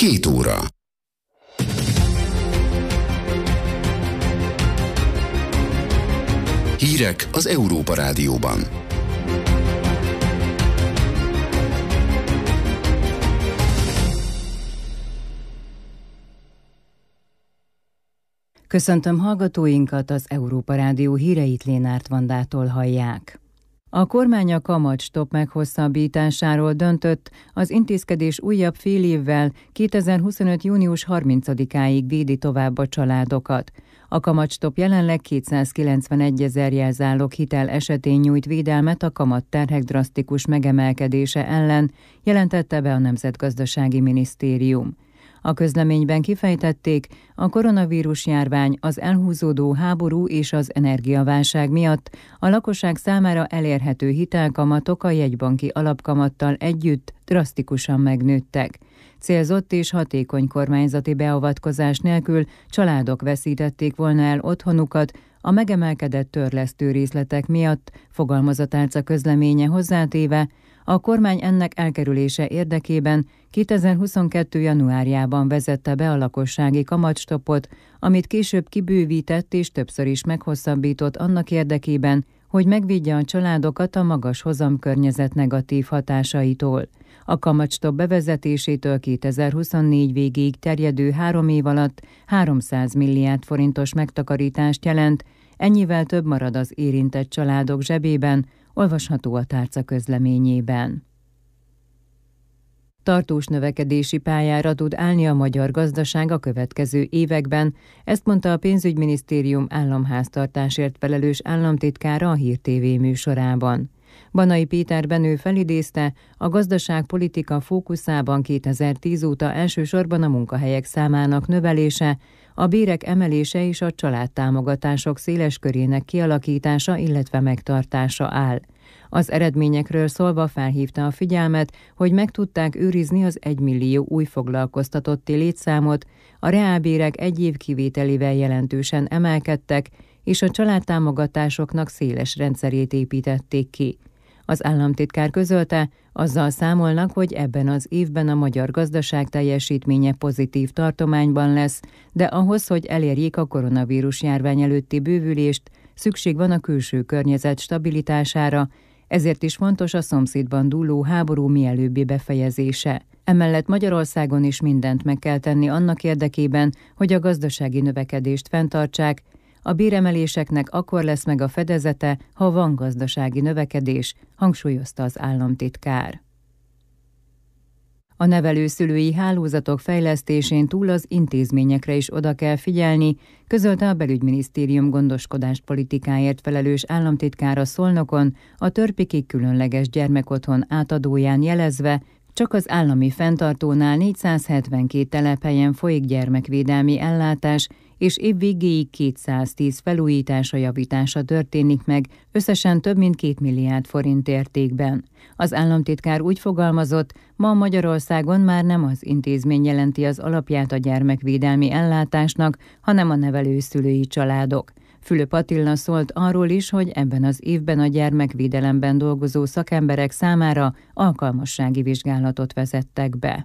2 óra. Hírek az Európa Rádióban. Köszöntöm hallgatóinkat, az Európa Rádió híreit Lénárt Vandától hallják. A kormány a kamatstopp meghosszabbításáról döntött, az intézkedés újabb fél évvel 2025. június 30-áig védi tovább a családokat. A kamatstopp jelenleg 291 000 jelzálog hitel esetén nyújt védelmet a kamatterhek drasztikus megemelkedése ellen, jelentette be a Nemzetgazdasági Minisztérium. A közleményben kifejtették, a koronavírus járvány, az elhúzódó háború és az energiaválság miatt a lakosság számára elérhető hitelkamatok a jegybanki alapkamattal együtt drasztikusan megnőttek. Célzott és hatékony kormányzati beavatkozás nélkül családok veszítették volna el otthonukat a megemelkedett törlesztő részletek miatt, fogalmaz a tárca közleménye, hozzátéve, a kormány ennek elkerülése érdekében 2022. januárjában vezette be a lakossági kamatstoppot, amit később kibővített és többször is meghosszabbított annak érdekében, hogy megvédje a családokat a magas hozamkörnyezet negatív hatásaitól. A kamatstopp bevezetésétől 2024 végéig terjedő 3 év alatt 300 milliárd forintos megtakarítást jelent, ennyivel több marad az érintett családok zsebében, olvasható a tárca közleményében. Tartós növekedési pályára tud állni a magyar gazdaság a következő években, ezt mondta a Pénzügyminisztérium államháztartásért felelős államtitkára a Hír TV műsorában. Banai Péter Benő felidézte, a gazdaságpolitika fókuszában 2010 óta elsősorban a munkahelyek számának növelése, a bérek emelése és a családtámogatások széles körének kialakítása, illetve megtartása áll. Az eredményekről szólva felhívta a figyelmet, hogy meg tudták őrizni az 1 millió új foglalkoztatotti létszámot, a reálbérek egy év kivételével jelentősen emelkedtek, és a családtámogatásoknak széles rendszerét építették ki. Az államtitkár közölte, azzal számolnak, hogy ebben az évben a magyar gazdaság teljesítménye pozitív tartományban lesz, de ahhoz, hogy elérjék a koronavírus járvány előtti bővülést, szükség van a külső környezet stabilitására, ezért is fontos a szomszédban dúló háború mielőbbi befejezése. Emellett Magyarországon is mindent meg kell tenni annak érdekében, hogy a gazdasági növekedést fenntartsák, a béremeléseknek akkor lesz meg a fedezete, ha van gazdasági növekedés, hangsúlyozta az államtitkár. A nevelőszülői hálózatok fejlesztésén túl az intézményekre is oda kell figyelni, közölte a Belügyminisztérium gondoskodáspolitikáért felelős államtitkára Szolnokon, a Törpiki különleges gyermekotthon átadóján jelezve, csak az állami fenntartónál 472 telephelyen folyik gyermekvédelmi ellátás, és év végéig 210 felújítása, javítása történik meg, összesen több mint 2 milliárd forint értékben. Az államtitkár úgy fogalmazott, ma Magyarországon már nem az intézmény jelenti az alapját a gyermekvédelmi ellátásnak, hanem a nevelőszülői családok. Fülöp Attila szólt arról is, hogy ebben az évben a gyermekvédelemben dolgozó szakemberek számára alkalmassági vizsgálatot vezettek be.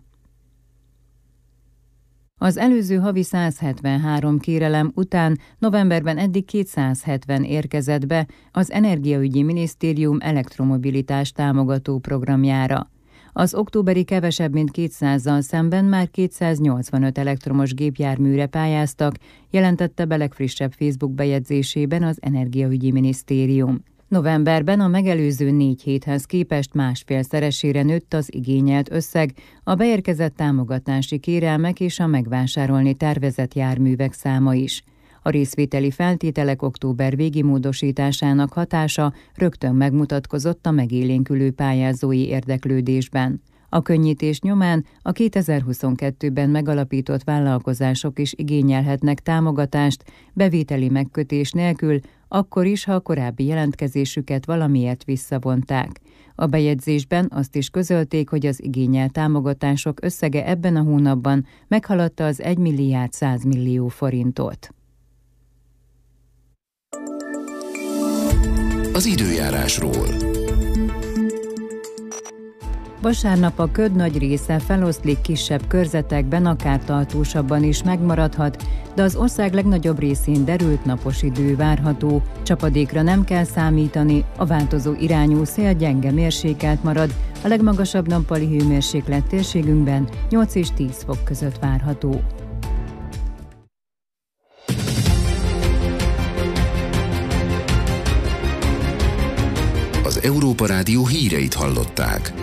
Az előző havi 173 kérelem után novemberben eddig 270 érkezett be az Energiaügyi Minisztérium elektromobilitás támogató programjára. Az októberi kevesebb mint 200-zal szemben már 285 elektromos gépjárműre pályáztak, jelentette be legfrissebb Facebook bejegyzésében az Energiaügyi Minisztérium. Novemberben a megelőző 4 héthez képest 1,5-szeresére nőtt az igényelt összeg, a beérkezett támogatási kérelmek és a megvásárolni tervezett járművek száma is. A részvételi feltételek október végi módosításának hatása rögtön megmutatkozott a megélénkülő pályázói érdeklődésben. A könnyítés nyomán a 2022-ben megalapított vállalkozások is igényelhetnek támogatást bevételi megkötés nélkül, akkor is, ha a korábbi jelentkezésüket valamiért visszavonták. A bejegyzésben azt is közölték, hogy az igényelt támogatások összege ebben a hónapban meghaladta az 1 milliárd 100 millió forintot. Az időjárásról. Vasárnap a köd nagy része feloszlik kisebb körzetekben, akár tartósabban is megmaradhat, de az ország legnagyobb részén derült napos idő várható. Csapadékra nem kell számítani, a változó irányú szél gyenge mérsékelt marad, a legmagasabb nappali hőmérséklet térségünkben 8 és 10 fok között várható. Az Európa Rádió híreit hallották.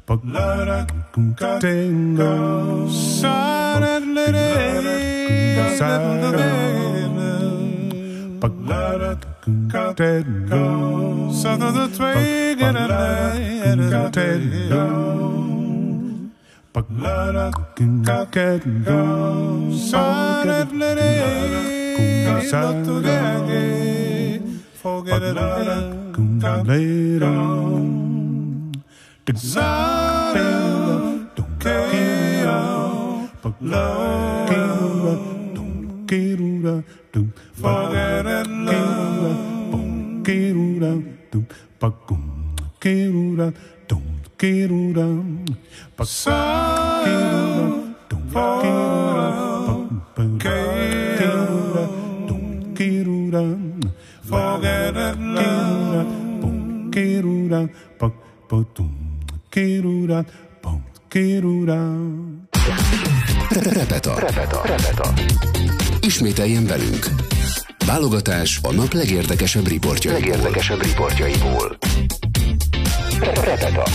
Repeta. Ismételjen velünk. Válogatás a nap legérdekesebb riportjaiból. Repeta.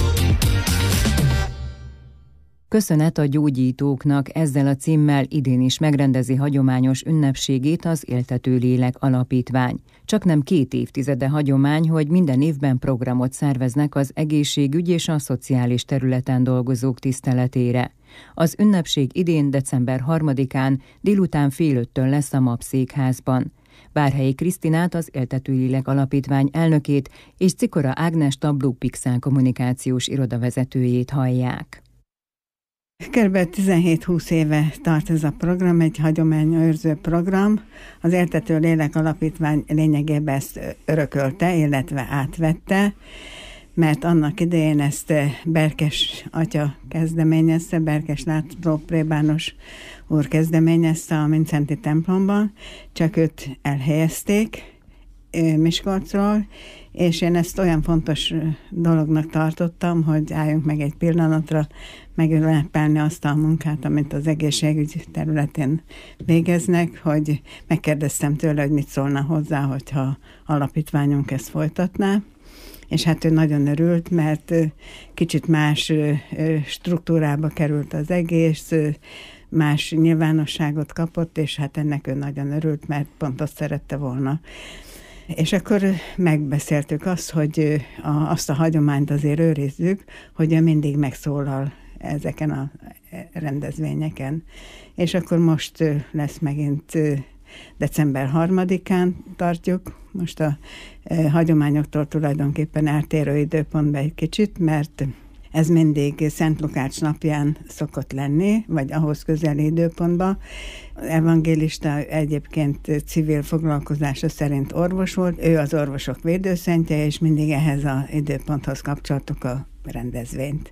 Köszönet a gyógyítóknak, ezzel a címmel idén is megrendezi hagyományos ünnepségét az Éltető Lélek Alapítvány. Csaknem 2 évtizede hagyomány, hogy minden évben programot szerveznek az egészségügy és a szociális területen dolgozók tiszteletére. Az ünnepség idén december 3-án délután 4:30 lesz a MAP székházban. Várhelyi Krisztinát, az Éltető Lélek Alapítvány elnökét és Cikora Ágnest, a Blue Pixel kommunikációs irodavezetőjét hallják. Kb. 17-20 éve tart ez a program, egy hagyományőrző program. Az Éltető Lélek Alapítvány lényegében ezt örökölte, illetve átvette, mert annak idején ezt Berkes atya kezdeményezte, Berkes László plébános úr kezdeményezte a Mincenti templomban, csak őt elhelyezték Miskolcról, és én ezt olyan fontos dolognak tartottam, hogy álljunk meg egy pillanatra, megünnepelni azt a munkát, amit az egészségügy területén végeznek, hogy megkérdeztem tőle, hogy mit szólna hozzá, hogyha alapítványunk ezt folytatná. És hát ő nagyon örült, mert kicsit más struktúrába került az egész, más nyilvánosságot kapott, és hát ennek ő nagyon örült, mert pont azt szerette volna. És akkor megbeszéltük azt, hogy azt a hagyományt azért őrizzük, hogy ő mindig megszólal ezeken a rendezvényeken. És akkor most lesz megint december 3-án tartjuk, most a hagyományoktól tulajdonképpen eltérő időpontban egy kicsit, mert ez mindig Szent Lukács napján szokott lenni, vagy ahhoz közeli időpontban. Evangélista egyébként civil foglalkozása szerint orvos volt, ő az orvosok védőszentje, és mindig ehhez az időponthoz kapcsoltuk a rendezvényt.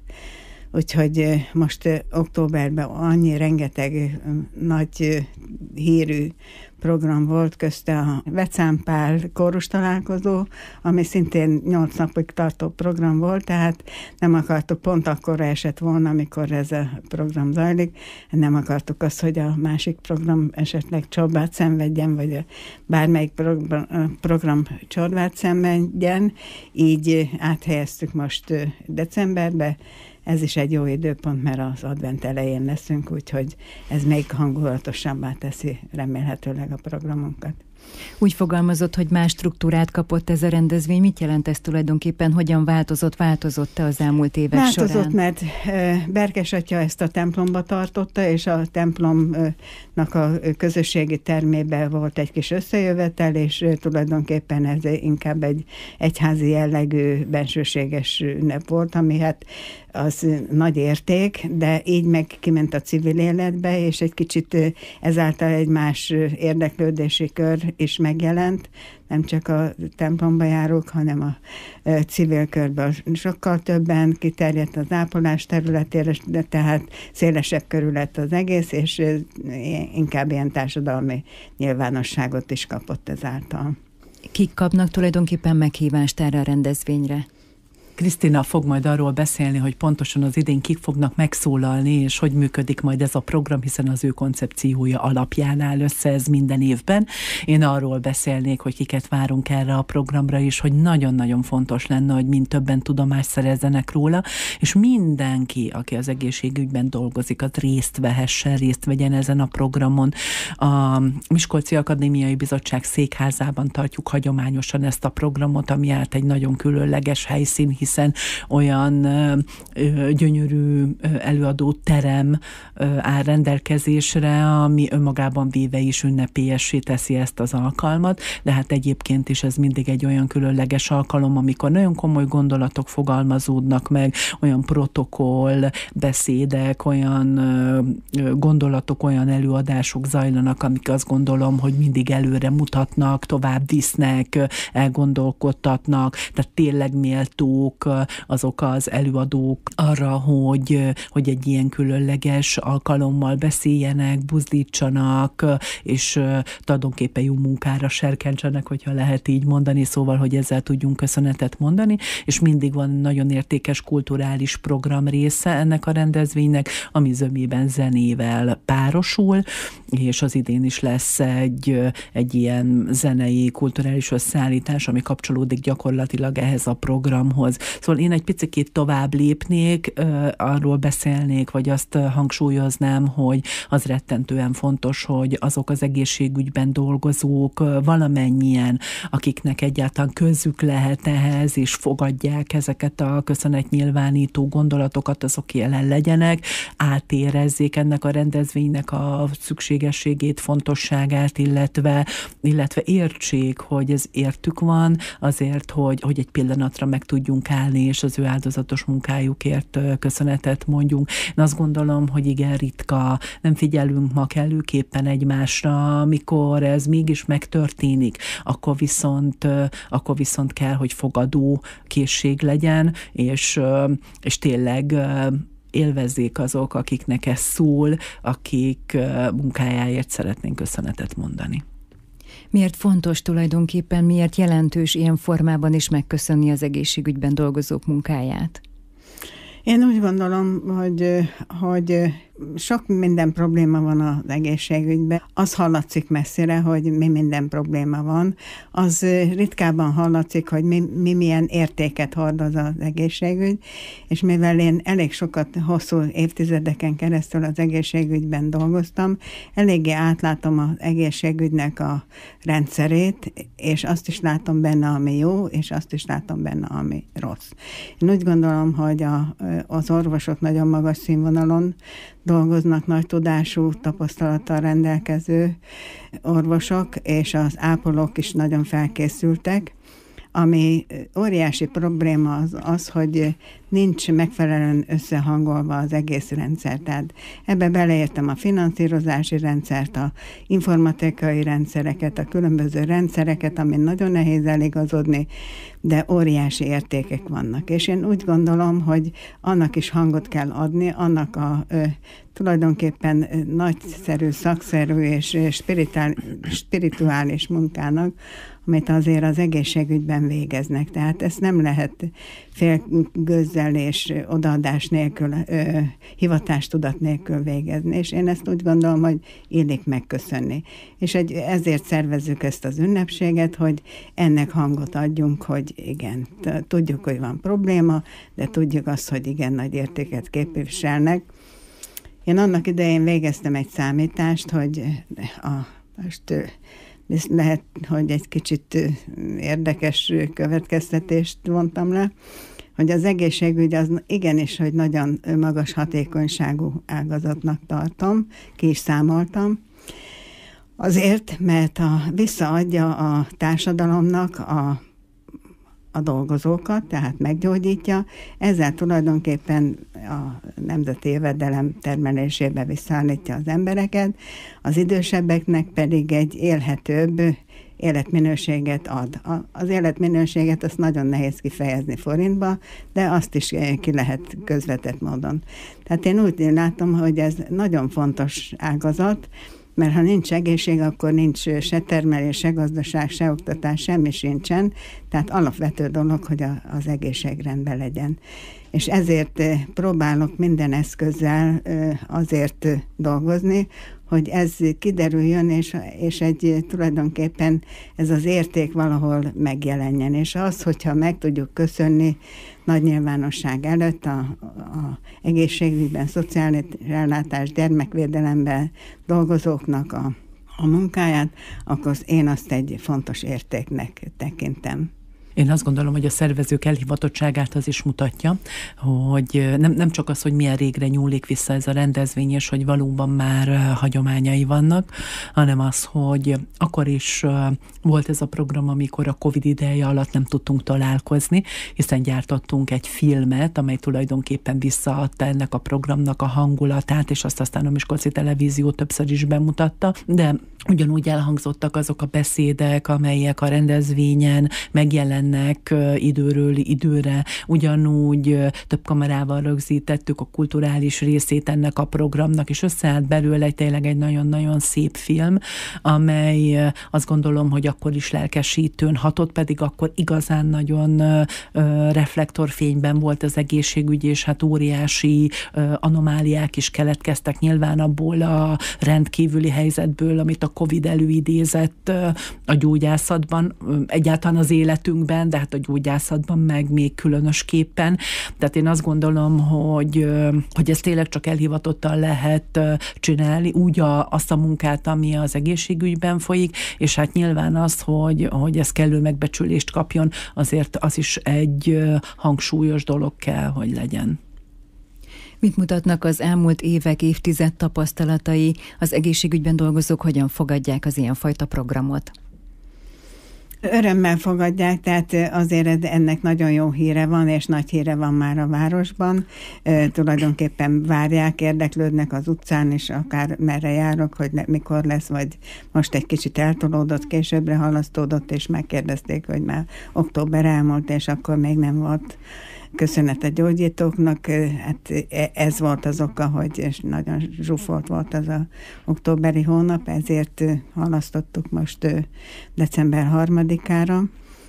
Úgyhogy most októberben annyi rengeteg nagy hírű program volt, közte a Vecánpál kórus találkozó, ami szintén 8 napig tartó program volt, tehát nem akartuk, pont akkorra esett volna, amikor ez a program zajlik, nem akartuk azt, hogy a másik program esetleg csorbát szenvedjen, vagy bármelyik program csorbát szenvedjen, így áthelyeztük most decemberbe. Ez is egy jó időpont, mert az advent elején leszünk, úgyhogy ez még hangulatosabbá teszi remélhetőleg a programunkat. Úgy fogalmazott, hogy más struktúrát kapott ez a rendezvény. Mit jelent ez tulajdonképpen? Hogyan változott-e az elmúlt évek során? Változott, mert Berkes atya ezt a templomba tartotta, és a templomnak a közösségi termében volt egy kis összejövetel, és tulajdonképpen ez inkább egy egyházi jellegű bensőséges ünnep volt, ami hát az nagy érték, de így meg kiment a civil életbe, és egy kicsit ezáltal egy más érdeklődési kör is megjelent, nem csak a templomba járók, hanem a civil körből sokkal többen, kiterjedt az ápolás területére, de tehát szélesebb körül lett az egész, és inkább ilyen társadalmi nyilvánosságot is kapott ezáltal. Kik kapnak tulajdonképpen meghívást erre a rendezvényre? Krisztina fog majd arról beszélni, hogy pontosan az idén kik fognak megszólalni, és hogy működik majd ez a program, hiszen az ő koncepciója alapján áll össze ez minden évben. Én arról beszélnék, hogy kiket várunk erre a programra is, hogy nagyon-nagyon fontos lenne, hogy mind többen tudomást szerezzenek róla, és mindenki, aki az egészségügyben dolgozik, az részt vegyen ezen a programon. A Miskolci Akadémiai Bizottság székházában tartjuk hagyományosan ezt a programot, ami át egy nagyon különleges helyszín, hiszen olyan gyönyörű előadó terem áll rendelkezésre, ami önmagában véve is ünnepélyessé teszi ezt az alkalmat, de hát egyébként is ez mindig egy olyan különleges alkalom, amikor nagyon komoly gondolatok fogalmazódnak meg, olyan protokoll, beszédek, olyan gondolatok, olyan előadások zajlanak, amik azt gondolom, hogy mindig előre mutatnak, tovább visznek, elgondolkodtatnak, tehát tényleg méltók azok az előadók arra, hogy egy ilyen különleges alkalommal beszéljenek, buzdítsanak, és tulajdonképpen jó munkára serkentsenek, hogyha lehet így mondani, szóval, hogy ezzel tudjunk köszönetet mondani, és mindig van nagyon értékes kulturális program része ennek a rendezvénynek, ami zömében zenével párosul, és az idén is lesz egy ilyen zenei, kulturális összeállítás, ami kapcsolódik gyakorlatilag ehhez a programhoz. Szóval én egy picit tovább lépnék, arról beszélnék, vagy azt hangsúlyoznám, hogy az rettentően fontos, hogy azok az egészségügyben dolgozók valamennyien, akiknek egyáltalán közük lehet ehhez, és fogadják ezeket a köszönetnyilvánító gondolatokat, azok jelen legyenek, átérezzék ennek a rendezvénynek a szükségességét, fontosságát, illetve értsék, hogy ez értük van, azért, hogy egy pillanatra meg tudjunk állni, és az ő áldozatos munkájukért köszönetet mondjunk. Én azt gondolom, hogy igen ritka, nem figyelünk ma kellőképpen egymásra, amikor ez mégis megtörténik, akkor viszont kell, hogy fogadó készség legyen, és tényleg élvezzék azok, akiknek ez szól, akik munkájáért szeretnénk köszönetet mondani. Miért fontos tulajdonképpen, miért jelentős ilyen formában is megköszönni az egészségügyben dolgozók munkáját? Én úgy gondolom, hogy sok minden probléma van az egészségügyben. Az hallatszik messzire, hogy mi minden probléma van. Az ritkában hallatszik, hogy mi milyen értéket hordoz az egészségügy, és mivel én elég sokat, hosszú évtizedeken keresztül az egészségügyben dolgoztam, eléggé átlátom az egészségügynek a rendszerét, és azt is látom benne, ami jó, és azt is látom benne, ami rossz. Én úgy gondolom, hogy az orvosok nagyon magas színvonalon dolgoznak, nagy tudású, tapasztalattal rendelkező orvosok, és az ápolók is nagyon felkészültek. Ami óriási probléma az, hogy nincs megfelelően összehangolva az egész rendszer. Tehát ebbe beleértem a finanszírozási rendszert, a informatikai rendszereket, a különböző rendszereket, amin nagyon nehéz eligazodni, de óriási értékek vannak. És én úgy gondolom, hogy annak is hangot kell adni, annak a tulajdonképpen nagyszerű, szakszerű és spirituális munkának, amit azért az egészségügyben végeznek. Tehát ezt nem lehet félgőzzel és odaadás nélkül, hivatástudat nélkül végezni. És én ezt úgy gondolom, hogy illik megköszönni. És ezért szervezzük ezt az ünnepséget, hogy ennek hangot adjunk, hogy igen, tudjuk, hogy van probléma, de tudjuk azt, hogy igen, nagy értéket képviselnek. Én annak idején végeztem egy számítást, hogy most lehet, hogy egy kicsit érdekes következtetést vontam le, hogy az egészségügy az igenis, hogy nagyon magas hatékonyságú ágazatnak tartom, ki is számoltam. Azért, mert visszaadja a társadalomnak a dolgozókat, tehát meggyógyítja, ezzel tulajdonképpen a nemzeti jövedelem termelésébe visszaállítja az embereket, az idősebbeknek pedig egy élhetőbb életminőséget ad. Az életminőséget azt nagyon nehéz kifejezni forintba, de azt is ki lehet közvetett módon. Tehát én úgy látom, hogy ez nagyon fontos ágazat, mert ha nincs egészség, akkor nincs se termelés, se gazdaság, se oktatás, semmi sincsen, tehát alapvető dolog, hogy az egészség rendben legyen. És ezért próbálok minden eszközzel azért dolgozni, hogy ez kiderüljön, és tulajdonképpen ez az érték valahol megjelenjen. És az, hogyha meg tudjuk köszönni nagy nyilvánosság előtt a egészségügyben, szociális ellátás, gyermekvédelemben dolgozóknak a munkáját, akkor én azt egy fontos értéknek tekintem. Én azt gondolom, hogy a szervezők elhivatottságát az is mutatja, hogy nem csak az, hogy milyen régre nyúlik vissza ez a rendezvény, és hogy valóban már hagyományai vannak, hanem az, hogy akkor is volt ez a program, amikor a Covid ideje alatt nem tudtunk találkozni, hiszen gyártottunk egy filmet, amely tulajdonképpen visszaadta ennek a programnak a hangulatát, és azt aztán a Miskolci Televízió többször is bemutatta, de ugyanúgy elhangzottak azok a beszédek, amelyek a rendezvényen megjelennek időről időre, ugyanúgy több kamerával rögzítettük a kulturális részét ennek a programnak, és összeállt belőle tényleg egy nagyon-nagyon szép film, amely azt gondolom, hogy akkor is lelkesítőn hatott, pedig akkor igazán nagyon reflektorfényben volt az egészségügy, és hát óriási anomáliák is keletkeztek nyilván abból a rendkívüli helyzetből, amit a Covid előidézett a gyógyászatban, egyáltalán az életünkben, de hát a gyógyászatban meg még különösképpen. Tehát én azt gondolom, hogy ezt tényleg csak elhivatottan lehet csinálni, úgy azt a munkát, ami az egészségügyben folyik, és hát nyilván az, hogy ez kellő megbecsülést kapjon, azért az is egy hangsúlyos dolog kell, hogy legyen. Mit mutatnak az elmúlt évek, évtized tapasztalatai? Az egészségügyben dolgozók hogyan fogadják az ilyenfajta programot? Örömmel fogadják, tehát azért ennek nagyon jó híre van, és nagy híre van már a városban. Tulajdonképpen várják, érdeklődnek az utcán, és akár merre járok, hogy mikor lesz, vagy most egy kicsit eltolódott, későbbre halasztódott, és megkérdezték, hogy már október elmúlt, és akkor még nem volt. Köszönet a gyógyítóknak, hát ez volt az oka, hogy nagyon zsúfolt volt az a októberi hónap, ezért halasztottuk most december 3-ára.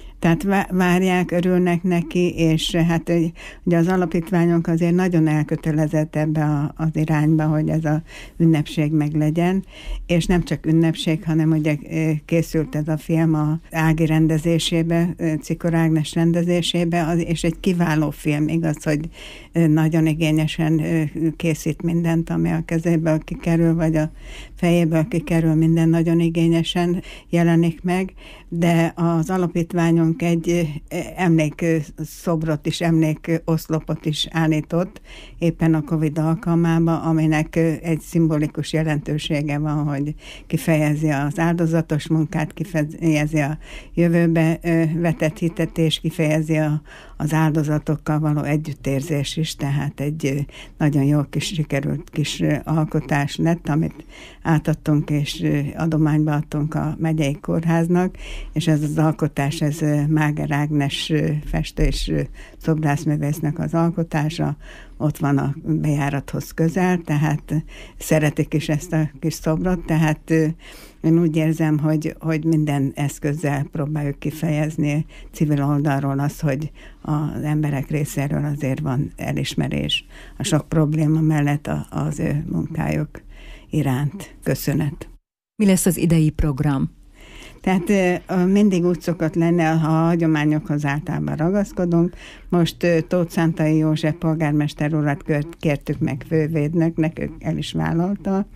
Tehát várják, örülnek neki, és hát ugye az alapítványunk azért nagyon elkötelezett ebbe az irányba, hogy ez a ünnepség meglegyen, és nem csak ünnepség, hanem ugye készült ez a film a Ági rendezésébe, Cikor Ágnes rendezésébe, és egy kiváló film, igaz, hogy nagyon igényesen készít mindent, ami a kezéből kikerül, vagy a fejéből kikerül, minden nagyon igényesen jelenik meg, de az alapítványunk egy emlékszobrot is, emlékoszlopot is állított éppen a Covid alkalmában, aminek egy szimbolikus jelentősége van, hogy kifejezi az áldozatos munkát, kifejezi a jövőbe vetett hitet, és kifejezi az áldozatokkal való együttérzés is, tehát egy nagyon jól sikerült kis alkotás lett, amit átadtunk és adományba adtunk a megyei kórháznak, és ez az alkotás, ez Máger Ágnes festő és szobrászművésznek az alkotása, ott van a bejárathoz közel, tehát szeretik is ezt a kis szobrot, tehát én úgy érzem, hogy minden eszközzel próbáljuk kifejezni civil oldalról azt, hogy az emberek részéről azért van elismerés a sok probléma mellett az ő munkájuk iránt. Köszönet. Mi lesz az idei program? Tehát mindig úgy szokott lenni, ha a hagyományokhoz általában ragaszkodunk. Most Tóth Szántai József polgármester urat kértük meg fővédnöknek, ők el is vállalta,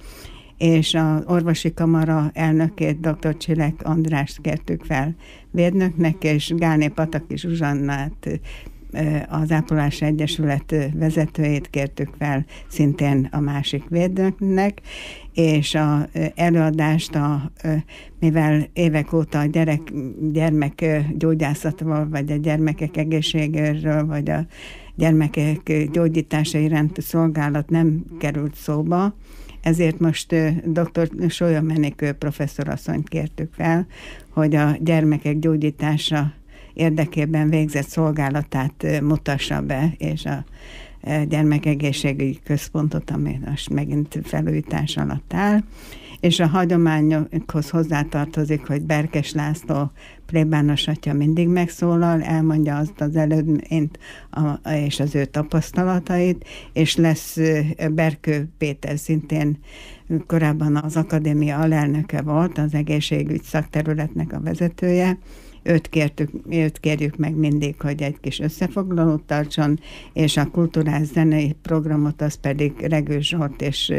és az orvosi kamara elnökét, dr. Csilek Andrást kértük fel védnöknek, és Gálné Pataki Zsuzsannát, az Ápolási Egyesület vezetőjét kértük fel szintén a másik védnöknek, és az előadást, mivel évek óta a gyermekgyógyászatról, vagy a gyermekek egészségéről, vagy a gyermekek gyógyítása iránti szolgálat nem került szóba, ezért most dr. Sólya Menikő professzorasszonyt kértük fel, hogy a gyermekek gyógyítása érdekében végzett szolgálatát mutassa be, és gyermekegészségügyi központot, ami most megint felújítás alatt áll, és a hagyományokhoz hozzátartozik, hogy Berkes László plébános atya mindig megszólal, elmondja azt az előnyt és az ő tapasztalatait, és lesz Berkő Péter, szintén korábban az akadémia alelnöke volt, az egészségügy szakterületnek a vezetője. Őt kérjük meg mindig, hogy egy kis összefoglalót tartson, és a kulturális zenei programot az pedig Regő Zsolt és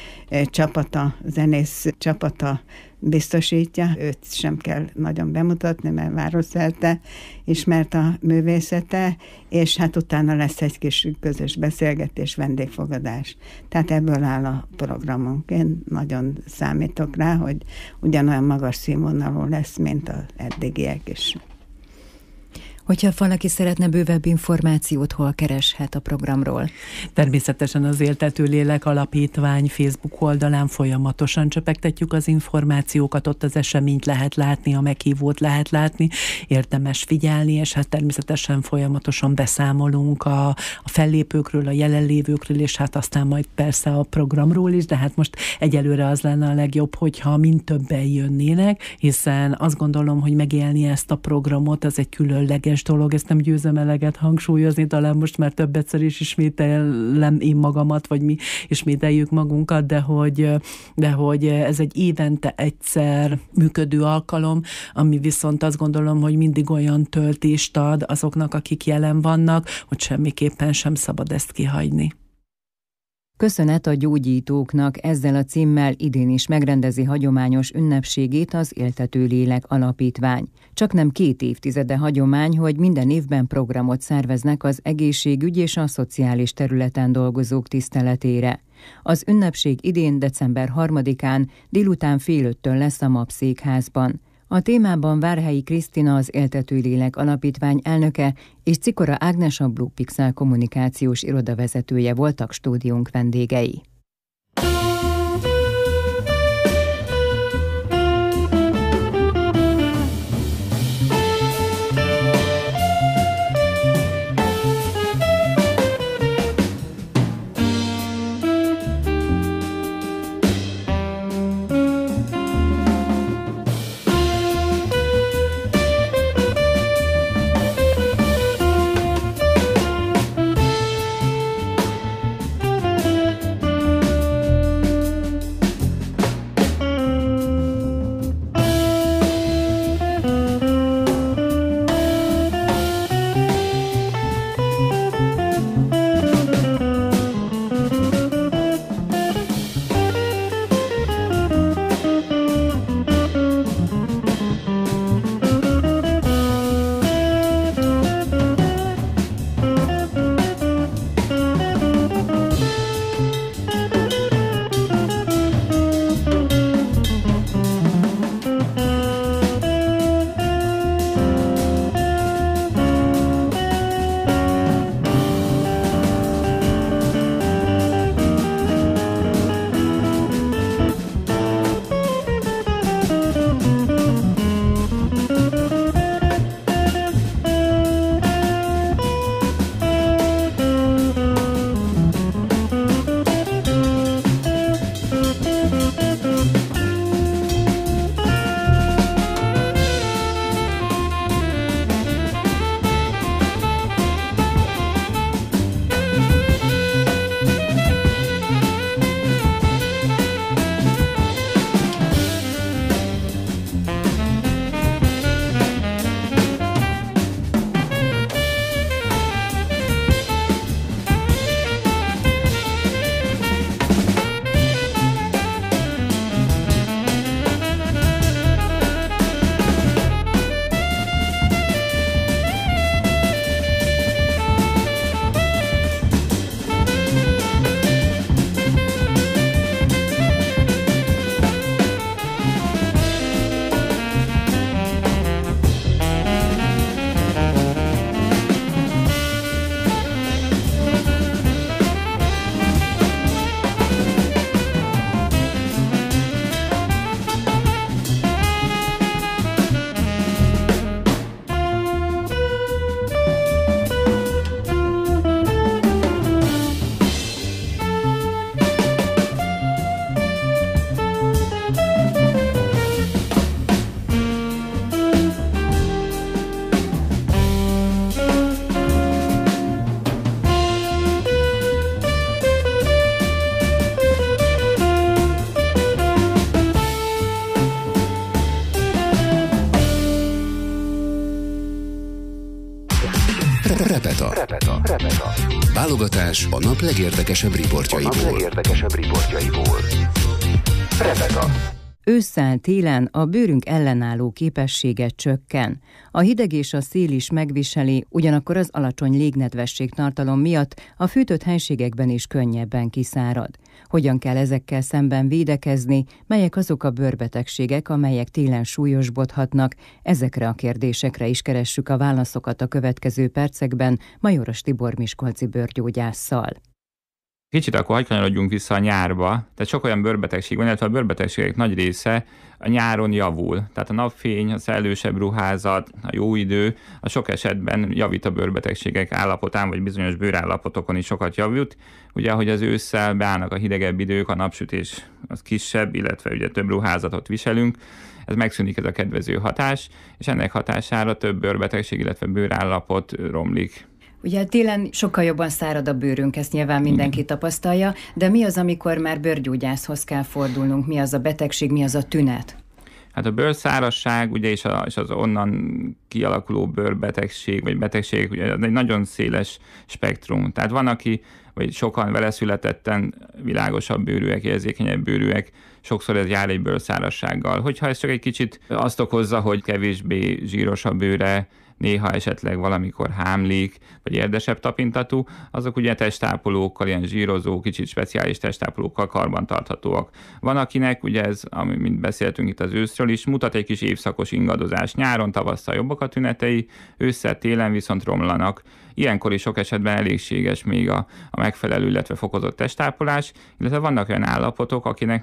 zenész csapata biztosítja. Őt sem kell nagyon bemutatni, mert városszerte ismert a művészete, és hát utána lesz egy kis közös beszélgetés, vendégfogadás. Tehát ebből áll a programunk. Én nagyon számítok rá, hogy ugyanolyan magas színvonalú lesz, mint az eddigiek is. Hogyha valaki szeretne bővebb információt, hol kereshet a programról? Természetesen az Éltető Lélek Alapítvány Facebook oldalán folyamatosan csöpegtetjük az információkat, ott az eseményt lehet látni, a meghívót lehet látni, érdemes figyelni, és hát természetesen folyamatosan beszámolunk a fellépőkről, a jelenlévőkről, és hát aztán majd persze a programról is, de hát most egyelőre az lenne a legjobb, hogyha mind többen jönnének, hiszen azt gondolom, hogy megélni ezt a programot, az egy különleges dolog, ezt nem győzem eleget hangsúlyozni, talán most már többetszer is ismételem én magamat, vagy mi ismételjük magunkat, de hogy ez egy évente egyszer működő alkalom, ami viszont azt gondolom, hogy mindig olyan töltést ad azoknak, akik jelen vannak, hogy semmiképpen sem szabad ezt kihagyni. Köszönet a gyógyítóknak, ezzel a címmel idén is megrendezi hagyományos ünnepségét az Éltető Lélek Alapítvány. Csaknem 2 évtizede hagyomány, hogy minden évben programot szerveznek az egészségügy és a szociális területen dolgozók tiszteletére. Az ünnepség idén december 3-án délután 4:30 lesz a MAP székházban. A témában Várhelyi Krisztina, az Éltető Lélek Alapítvány elnöke, és Cikora Ágnes, a Blue Pixel kommunikációs irodavezetője voltak stúdiónk vendégei. Válogatás a nap legérdekesebb riportjaiból. Rebeka. Ősszel-télen a bőrünk ellenálló képessége csökken. A hideg és a szél is megviseli, ugyanakkor az alacsony légnedvesség tartalom miatt a fűtött helységekben is könnyebben kiszárad. Hogyan kell ezekkel szemben védekezni, melyek azok a bőrbetegségek, amelyek télen súlyosbodhatnak? Ezekre a kérdésekre is keressük a válaszokat a következő percekben Majoros Tibor miskolci bőrgyógyásszal. Kicsit akkor hagyj kanyarodjunk vissza a nyárba, tehát sok olyan bőrbetegség van, illetve a bőrbetegségek nagy része a nyáron javul. Tehát a napfény, a szellősebb ruházat, a jó idő, a sok esetben javít a bőrbetegségek állapotán, vagy bizonyos bőrállapotokon is sokat javít. Ugye, ahogy az ősszel beállnak a hidegebb idők, a napsütés az kisebb, illetve ugye több ruházatot viselünk, ez megszűnik ez a kedvező hatás, és ennek hatására több bőrbetegség, illetve bőrállapot romlik. Ugye télen sokkal jobban szárad a bőrünk, ezt nyilván mindenki tapasztalja, de mi az, amikor már bőrgyógyászhoz kell fordulnunk? Mi az a betegség, mi az a tünet? Hát a bőrszárazság, ugye, és az onnan kialakuló bőrbetegség, vagy betegség, ugye egy nagyon széles spektrum. Tehát van, aki, vagy sokan vele születetten világosabb bőrűek, érzékenyebb bőrűek, sokszor ez jár egy bőrszárazsággal. Hogyha ez csak egy kicsit azt okozza, hogy kevésbé zsíros a bőre, néha esetleg valamikor hámlik, vagy érdesebb tapintatú, azok ugye testápolókkal, ilyen zsírozó, kicsit speciális testápolókkal karbantarthatóak. Van akinek, ugye ez, mint beszéltünk itt az őszről is, mutat egy kis évszakos ingadozás. Nyáron, tavasszal jobbak a tünetei, ősszel, télen viszont romlanak. Ilyenkor is sok esetben elégséges még a megfelelő, illetve fokozott testápolás, illetve vannak olyan állapotok, akinek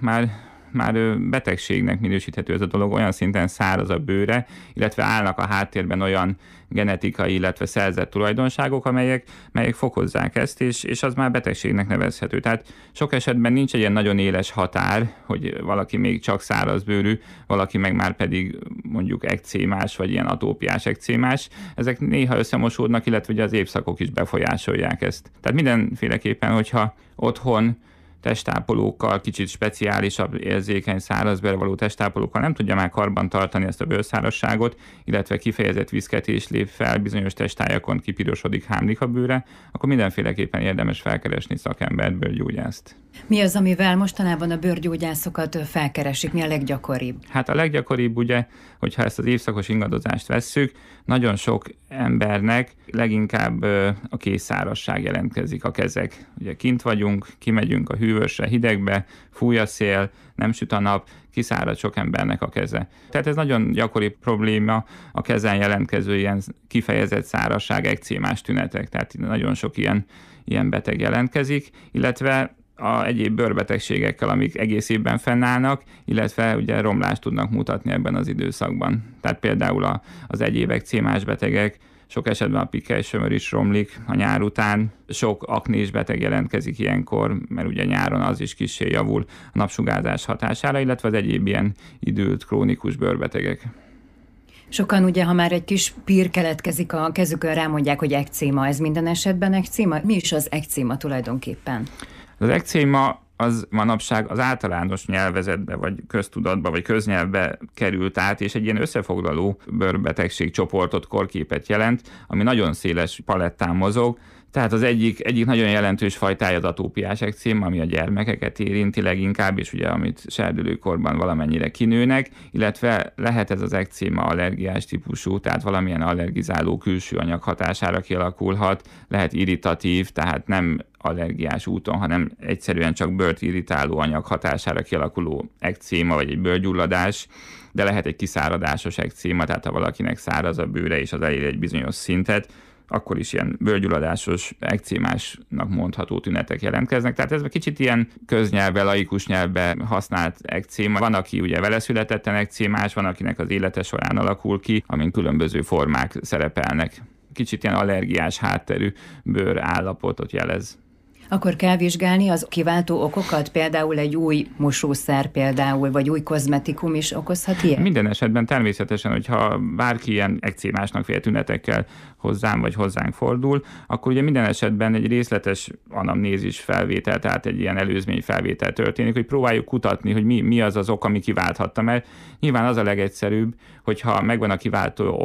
már betegségnek minősíthető ez a dolog, olyan szinten száraz a bőre, illetve állnak a háttérben olyan genetikai, illetve szerzett tulajdonságok, amelyek fokozzák ezt, és az már betegségnek nevezhető. Tehát sok esetben nincs egy ilyen nagyon éles határ, hogy valaki még csak szárazbőrű, valaki meg már pedig mondjuk ekcémás, vagy ilyen atópiás ekcémás. Ezek néha összemosódnak, illetve ugye az évszakok is befolyásolják ezt. Tehát mindenféleképpen, hogyha otthon testápolókkal, kicsit speciálisabb, érzékeny, szárazbőrre való testápolókkal nem tudja már karban tartani ezt a bőrszárazságot, illetve kifejezett viszketés lép fel, bizonyos testályakon kipirosodik, hámlik a bőre, akkor mindenféleképpen érdemes felkeresni szakembert, bőrgyógyászt. Mi az, amivel mostanában a bőrgyógyászokat felkeresik? Mi a leggyakoribb? Hát a leggyakoribb ugye, hogyha ezt az évszakos ingadozást vesszük, nagyon sok embernek leginkább a kézszárazság jelentkezik, a kezek. Ugye kint vagyunk, kimegyünk a hűvösre, hidegbe, fúj a szél, nem süt a nap, kiszárad sok embernek a keze. Tehát ez nagyon gyakori probléma, a kezen jelentkező ilyen kifejezett szárazság, ekcémás tünetek, tehát nagyon sok ilyen beteg jelentkezik, illetve a egyéb bőrbetegségekkel, amik egész évben fennállnak, illetve ugye romlást tudnak mutatni ebben az időszakban. Tehát például az egyéb ekcémás betegek, sok esetben a pikkelysömör is romlik a nyár után, sok aknés beteg jelentkezik ilyenkor, mert ugye nyáron az is kissé javul a napsugárzás hatására, illetve az egyéb ilyen időt krónikus bőrbetegek. Sokan ugye, ha már egy kis pír keletkezik a kezükön, rámondják, hogy ekcéma. Ez minden esetben ekcéma? Mi is az ekcéma tulajdonképpen? Az ekcéma az manapság az általános nyelvezetbe, vagy köztudatba, vagy köznyelvbe került át, és egy ilyen összefoglaló bőrbetegség csoportot, korképet jelent, ami nagyon széles palettán mozog. Tehát az egyik nagyon jelentős fajtája az atópiás ekcéma, ami a gyermekeket érinti leginkább, és ugye amit serdülőkorban valamennyire kinőnek, illetve lehet ez az ekcéma allergiás típusú, tehát valamilyen allergizáló külső anyag hatására kialakulhat, lehet irritatív, tehát nem allergiás úton, hanem egyszerűen csak bőrt irritáló anyag hatására kialakuló ekcéma, vagy egy bőrgyulladás, de lehet egy kiszáradásos ekcéma, tehát ha valakinek száraz a bőre, és az elér egy bizonyos szintet, akkor is ilyen bőrgyulladásos, ekcémásnak mondható tünetek jelentkeznek. Tehát ez kicsit ilyen köznyelvbe, laikus nyelvbe használt ekcéma. Van, aki ugye vele születetten ekcémás, van, akinek az élete során alakul ki, amin különböző formák szerepelnek. Kicsit ilyen allergiás hátterű bőrállapotot jelez. Akkor kell vizsgálni az kiváltó okokat, például egy új mosószer például, vagy új kozmetikum is okozhat ilyen? Minden esetben természetesen, hogyha bárki ilyen ekcémásnak vélt tünetekkel hozzám vagy hozzánk fordul, akkor ugye minden esetben egy részletes anamnézis felvétel, tehát egy ilyen előzmény felvétel történik, hogy próbáljuk kutatni, hogy mi az az ok, ami kiválthatta, mert nyilván az a legegyszerűbb, hogyha megvan a kiváltó ok,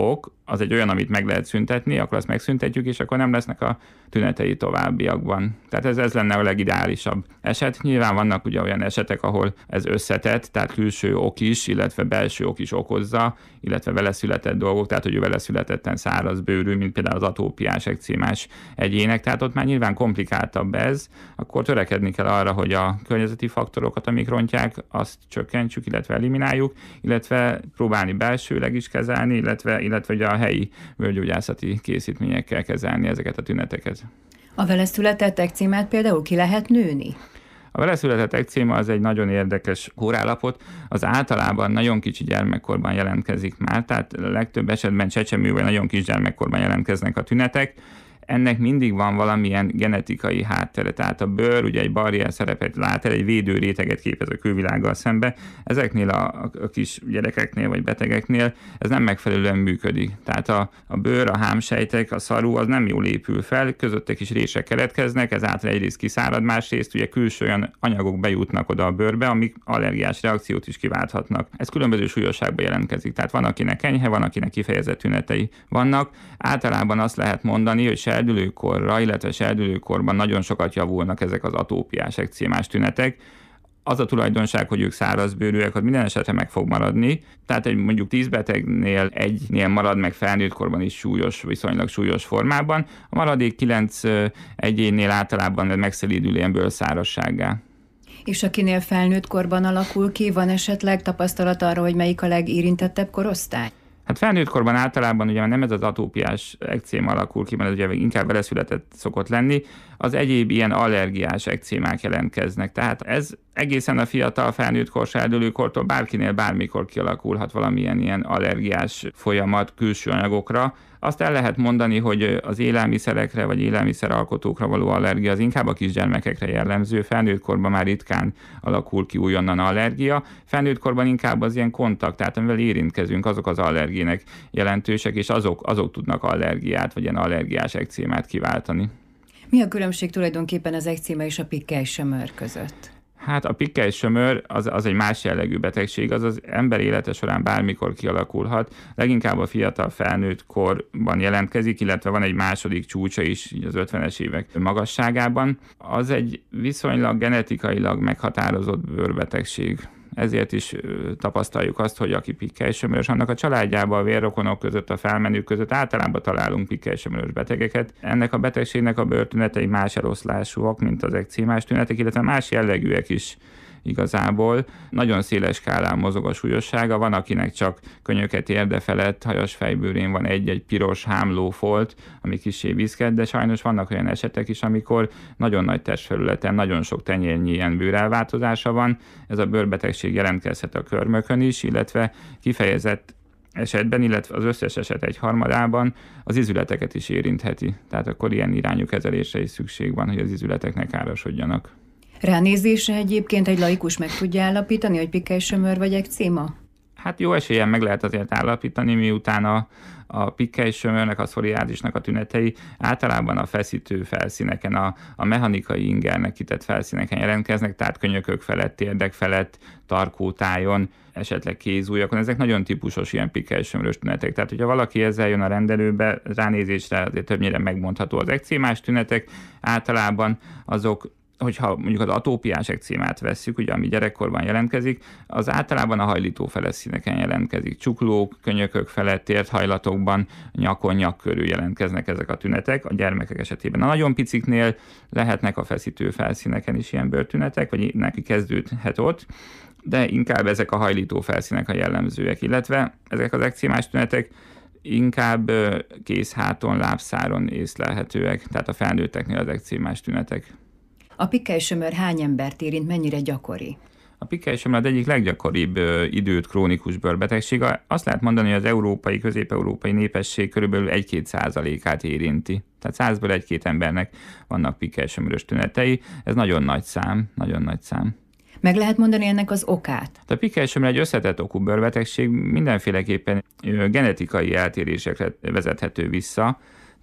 az egy olyan, amit meg lehet szüntetni, akkor azt megszüntetjük, és akkor nem lesznek a tünetei továbbiakban. Tehát ez lenne a legideálisabb eset. Nyilván vannak ugye olyan esetek, ahol ez összetett, tehát külső ok is, illetve belső ok is okozza, illetve vele született dolgok, tehát hogy ő vele születetten száraz bőrű, mint például az atópiás, ekcémás egyének, tehát ott már nyilván komplikáltabb ez, akkor törekedni kell arra, hogy a környezeti faktorokat, amik rontják, azt csökkentsük, illetve elimináljuk, illetve próbálni belsőleg is kezelni, illetve ugye a helyi bőrgyógyászati készítményekkel kezelni ezeket a tüneteket. A vele született ekcémát például ki lehet nőni? A vele született ekcéma az egy nagyon érdekes kórállapot, az általában nagyon kicsi gyermekkorban jelentkezik már, tehát legtöbb esetben csecsemő vagy nagyon kis gyermekkorban jelentkeznek a tünetek. Ennek mindig van valamilyen genetikai háttere, tehát a bőr ugye egy barrier szerepet lát el, egy védő réteget képez a külvilággal szembe. Ezeknél a kis gyerekeknél vagy betegeknél ez nem megfelelően működik. Tehát a bőr, a hámsejtek, a szaru az nem jól épül fel, közötte kis rések keletkeznek, ezáltal egyrészt kiszárad, másrészt ugye külső olyan anyagok bejutnak oda a bőrbe, amik allergiás reakciót is kiválthatnak. Ez különböző súlyosságban jelentkezik. Tehát van, akinek enyhe, van, akinek kifejezett tünetei vannak. Általában azt lehet mondani, hogy serdülőkorra, illetve serdülőkorban nagyon sokat javulnak ezek az atópiás, ekcémás tünetek. Az a tulajdonság, hogy ők szárazbőrűek, hogy minden esetre meg fog maradni. Tehát egy mondjuk 10 betegnél egynél marad meg felnőtt korban is súlyos, viszonylag súlyos formában. A maradék 9 egyénnél általában megszelídül ilyen bőrszárazsággá. És akinél felnőtt korban alakul ki, van esetleg tapasztalat arra, hogy melyik a legérintettebb korosztály? Hát felnőtt korban általában ugye nem ez az atópiás ekcéma alakul ki, mert ugye inkább beleszületett szokott lenni, az egyéb ilyen allergiás ekcémák jelentkeznek. Tehát ez egészen a fiatal felnőtt kor, serdülőkortól bárkinél bármikor kialakulhat valamilyen ilyen allergiás folyamat külső anyagokra. Azt el lehet mondani, hogy az élelmiszerekre vagy élelmiszeralkotókra való allergia az inkább a kisgyermekekre jellemző, felnőtt korban már ritkán alakul ki újonnan allergia, felnőtt korban inkább az ilyen kontakt, tehát amivel érintkezünk, azok az allergének jelentősek, és azok tudnak allergiát vagy ilyen allergiás ekcémát kiváltani. Mi a különbség tulajdonképpen az ekcéma és a pikkely-sömör között? Hát a pikkely-sömör az egy más jellegű betegség, az ember élete során bármikor kialakulhat, leginkább a fiatal felnőtt korban jelentkezik, illetve van egy második csúcsa is így az 50-es évek magasságában. Az egy viszonylag genetikailag meghatározott bőrbetegség. Ezért is tapasztaljuk azt, hogy aki pikkely-sömörös, annak a családjában, a vérrokonok között, a felmenők között általában találunk pikkely-sömörös betegeket. Ennek a betegségnek a bőrtünetei más eloszlásúak, mint az ekcémás tünetek, illetve más jellegűek is igazából. Nagyon széles skálán mozog a súlyossága, van akinek csak könyöke térde felett, hajas fejbőrén van egy-egy piros hámló folt, ami kissé viszket, de sajnos vannak olyan esetek is, amikor nagyon nagy testfelületen, nagyon sok tenyérnyi ilyen bőrelváltozása van. Ez a bőrbetegség jelentkezhet a körmökön is, illetve kifejezett esetben, illetve az összes eset 1/3 az izületeket is érintheti. Tehát akkor ilyen irányú kezelésre is szükség van, hogy az izületek ne károsodjanak. Ránézésre egyébként egy laikus meg tudja állapítani, hogy pikkely-sömör vagy ekcéma? Hát jó esélyen meg lehet azért állapítani, miután a pikkely-sömörnek, a pszoriázisnak a tünetei általában a feszítő felszíneken, a mechanikai ingernek kitett felszíneken jelentkeznek, tehát könyökök felett, térdek felett, tarkótájon, esetleg kézújakon. Ezek nagyon típusos ilyen pikkely-sömörös tünetek. Tehát, hogyha valaki ezzel jön a rendelőbe, ránézésre azért többnyire megmondható az ekcémás tünetek. Általában azok, hogyha mondjuk az atópiás ekcémát vesszük, ugye, ami gyerekkorban jelentkezik, az általában a hajlító felszíneken jelentkezik. Csuklók, könyökök felett, térthajlatokban, nyakon, nyak körül jelentkeznek ezek a tünetek. A gyermekek esetében a nagyon piciknél lehetnek a feszítő felszíneken is ilyen bőrtünetek, vagy neki kezdődhet ott, de inkább ezek a hajlító felszínek a jellemzőek, illetve ezek az ekcémás tünetek inkább kézháton, lábszáron észlelhetőek, tehát a felnőtteknél az ekcémás tünetek. A pikkely-sömör hány embert érint, mennyire gyakori? A pikkely-sömör az egyik leggyakoribb időt krónikus bőrbetegség. Azt lehet mondani, hogy az európai, közép-európai népesség körülbelül 1-2%-át érinti. Tehát 100-ből 1-2 embernek vannak pikkely-sömörös tünetei. Ez nagyon nagy szám, nagyon nagy szám. Meg lehet mondani ennek az okát? A pikkely-sömör egy összetett okú bőrbetegség, mindenféleképpen genetikai eltérésekre vezethető vissza.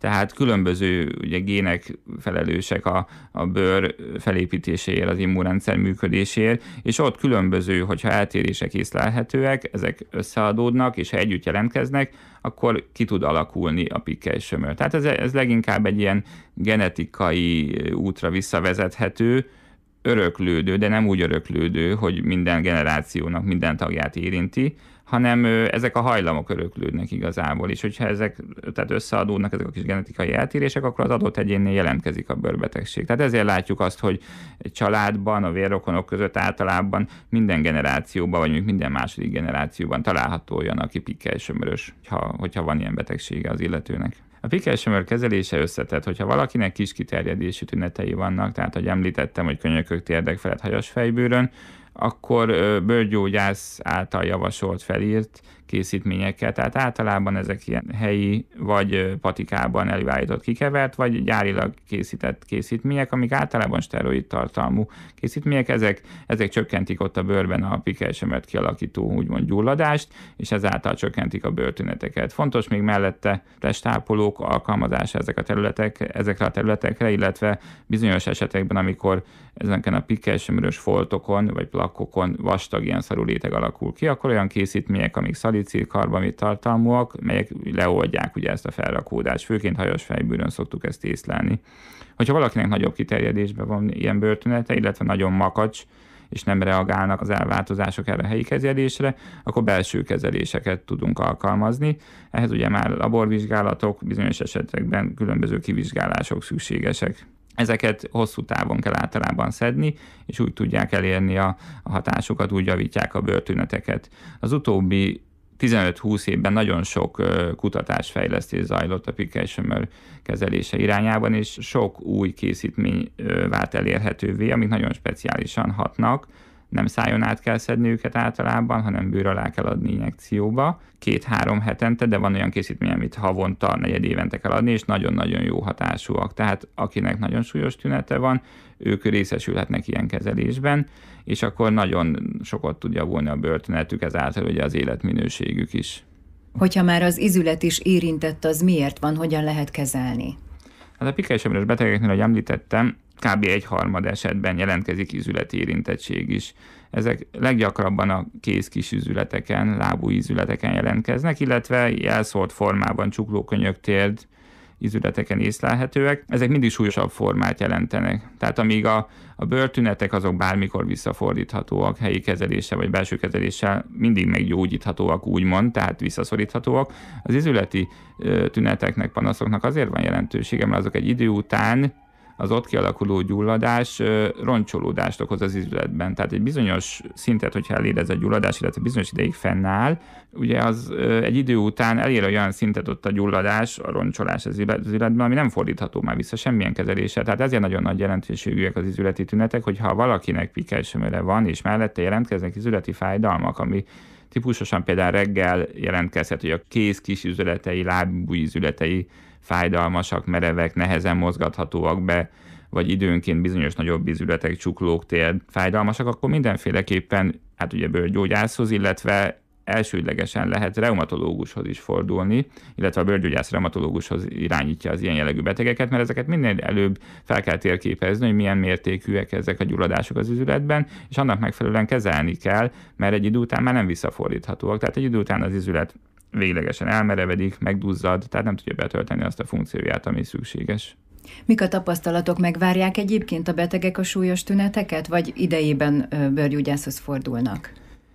Tehát különböző ugye, gének felelősek a bőr felépítéséért, az immunrendszer működéséért, és ott különböző, hogyha eltérések észlelhetőek, ezek összeadódnak, és ha együtt jelentkeznek, akkor ki tud alakulni a pikkely-sömör. Tehát ez leginkább egy ilyen genetikai útra visszavezethető, öröklődő, de nem úgy öröklődő, hogy minden generációnak minden tagját érinti, hanem ezek a hajlamok öröklődnek igazából, és hogyha ezek tehát összeadódnak, ezek a kis genetikai eltérések, akkor az adott egyénnél jelentkezik a bőrbetegség. Tehát ezért látjuk azt, hogy egy családban, a vérrokonok között általában minden generációban, vagy mondjuk minden második generációban található olyan, aki pikkely-sömörös, hogyha van ilyen betegsége az illetőnek. A pikkely-sömör kezelése összetett, hogyha valakinek kis kiterjedésű tünetei vannak, tehát hogy említettem, hogy könyökök, térdek felett, hajas fejbőrön, akkor bőrgyógyász által javasolt, felírt készítményekkel, tehát általában ezek ilyen helyi vagy patikában előállított kikevert, vagy gyárilag készített készítmények, amik általában szteroid tartalmú készítmények, ezek csökkentik ott a bőrben a pikkely-sömört kialakító úgymond gyulladást, és ezáltal csökkentik a bőrtüneteket. Fontos még mellette testápolók alkalmazása ezekre a területekre, illetve bizonyos esetekben, amikor ezeken a pikkely-sömörös foltokon vagy plakkokon vastag ilyen szarú réteg alakul ki, akkor olyan készítmények, amik szalicil-karbamid tartalmúak, melyek leoldják ugye ezt a felrakódást. Főként hajas fejbőrön szoktuk ezt észlelni. Hogyha valakinek nagyobb kiterjedésben van ilyen bőrtünete, illetve nagyon makacs, és nem reagálnak az elváltozások erre a helyi kezelésre, akkor belső kezeléseket tudunk alkalmazni. Ehhez ugye már laborvizsgálatok, bizonyos esetekben különböző kivizsgálások szükségesek. Ezeket hosszú távon kell általában szedni, és úgy tudják elérni a hatásokat, úgy javítják a bőrtüneteket. Az utóbbi 15-20 évben nagyon sok kutatásfejlesztés zajlott a pikkely-sömör kezelése irányában, és sok új készítmény vált elérhetővé, amik nagyon speciálisan hatnak. Nem szájon át kell szedni őket általában, hanem bőr alá kell adni injekcióba 2-3 hetente, de van olyan készítmény, amit havonta, negyedévente kell adni, és nagyon-nagyon jó hatásúak. Tehát akinek nagyon súlyos tünete van, ők részesülhetnek ilyen kezelésben, és akkor nagyon sokat tud javulni a bőrtünetük, ezáltal ugye az életminőségük is. Hogyha már az izület is érintett, az miért van, hogyan lehet kezelni? Hát a pikkely-sömörös betegeknél, ahogy említettem, kb. 1/3 esetben jelentkezik izületi érintettség is. Ezek leggyakrabban a kéz kis izületeken, lábú izületeken jelentkeznek, illetve elszórt formában csuklókönyök, térd izületeken észlelhetőek. Ezek mindig súlyosabb formát jelentenek. Tehát amíg a bőrtünetek azok bármikor visszafordíthatóak, helyi kezeléssel vagy belső kezeléssel mindig meggyógyíthatóak, úgymond, tehát visszaszoríthatóak. Az izületi tüneteknek, panaszoknak azért van jelentősége, mert azok egy idő után az ott kialakuló gyulladás roncsolódást okoz az izületben. Tehát egy bizonyos szintet, hogyha elér ez a gyulladás, illetve bizonyos ideig fennáll, ugye az egy idő után elér olyan szintet ott a gyulladás, a roncsolás az izületben, ami nem fordítható már vissza semmilyen kezeléssel. Tehát ezért nagyon nagy jelentőségűek az izületi tünetek, hogyha valakinek pikkely-sömöre van, és mellette jelentkeznek izületi fájdalmak, ami típusosan például reggel jelentkezhet, hogy a kéz kis izületei, lábú izületei fájdalmasak, merevek, nehezen mozgathatóak be, vagy időnként bizonyos nagyobb izületek, csuklók, térd fájdalmasak, akkor mindenféleképpen hát ugye bőrgyógyászhoz, illetve elsődlegesen lehet reumatológushoz is fordulni, illetve a bőrgyógyász reumatológushoz irányítja az ilyen jellegű betegeket, mert ezeket minél előbb fel kell térképezni, hogy milyen mértékűek ezek a gyulladások az izületben, és annak megfelelően kezelni kell, mert egy idő után már nem visszafordíthatóak. Tehát egy idő után az izület véglegesen elmerevedik, megduzzad, tehát nem tudja betölteni azt a funkcióját, ami szükséges. Mik a tapasztalatok, megvárják egyébként a betegek a súlyos tüneteket, vagy idejében bőrgyógyászhoz fordulnak?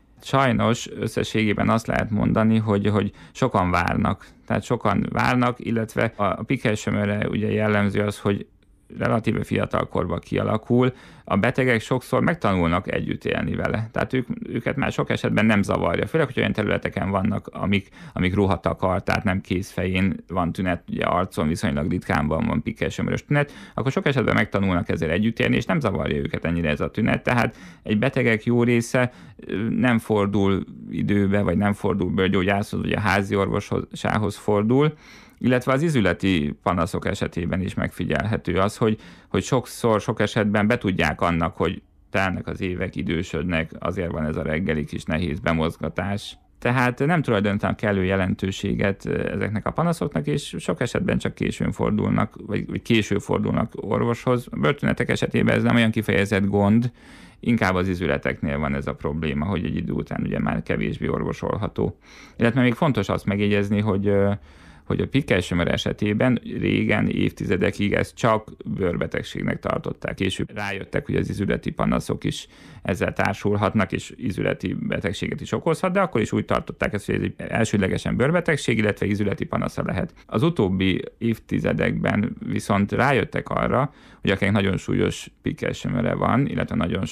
Sajnos összességében azt lehet mondani, hogy sokan várnak. Tehát sokan várnak, illetve a pikkely-sömörre ugye jellemző az, hogy relatíve fiatal korban kialakul, a betegek sokszor megtanulnak együtt élni vele. Tehát őket már sok esetben nem zavarja. Főleg, hogy olyan területeken vannak, amik ruhatakar, tehát nem kézfején van tünet, ugye arcon viszonylag ritkán van pikkely-sömörös tünet, akkor sok esetben megtanulnak ezzel együtt élni, és nem zavarja őket ennyire ez a tünet. Tehát egy betegek jó része nem fordul időbe, vagy nem fordul bőrgyógyászhoz, vagy a házi orvosához fordul, illetve az izületi panaszok esetében is megfigyelhető az, hogy sokszor, sok esetben betudják annak, hogy telnek az évek, idősödnek, azért van ez a reggeli kis nehéz bemozgatás. Tehát nem tulajdonítanak kellő jelentőséget ezeknek a panaszoknak, és sok esetben csak későn fordulnak, vagy később fordulnak orvoshoz. A bőrtünetek esetében ez nem olyan kifejezett gond, inkább az izületeknél van ez a probléma, hogy egy idő után ugye már kevésbé orvosolható. Illetve még fontos azt megjegyezni, hogy a pikkely-sömör esetében régen, évtizedekig ezt csak bőrbetegségnek tartották. Később rájöttek, hogy az izületi panaszok is ezzel társulhatnak, és izületi betegséget is okozhat, de akkor is úgy tartották ezt, hogy ez egy elsődlegesen bőrbetegség, illetve izületi panasza lehet. Az utóbbi évtizedekben viszont rájöttek arra, hogy akinek nagyon súlyos pikkely-sömöre van, illetve nagyon